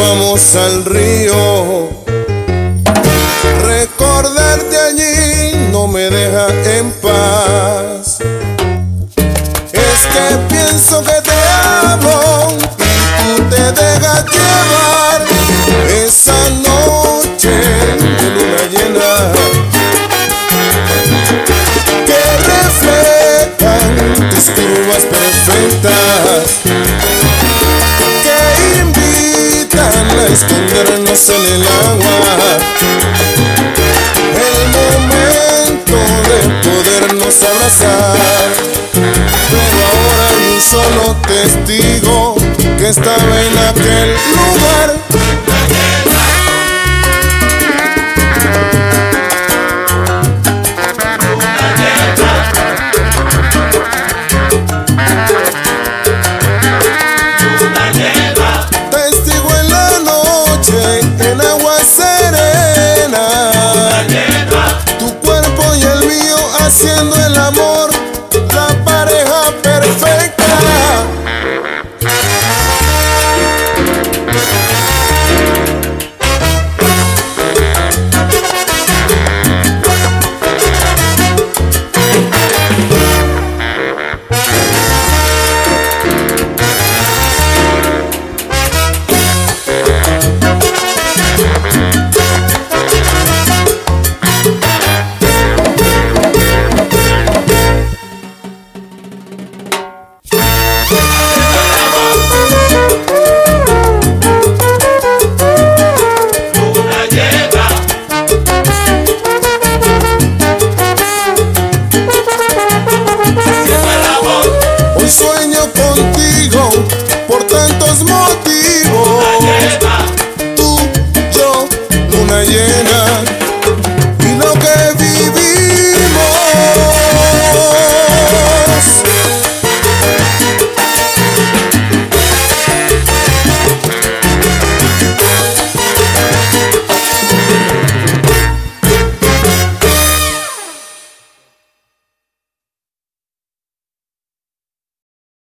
vamos al río. Recordarte allí no me deja en paz. Es que pienso que te amo y tú te dejas llevar. Esa noche de luna llena que reflejan tus curvas perfectas, que invitan a escondernos en el agua. El momento de podernos abrazar, pero ahora hay un solo testigo que estaba en aquel lugar. Testigo en la noche, en agua serena, tu cuerpo y el mío haciendo el amor, la pareja perfecta. Hoy sueño contigo por tantos motivos.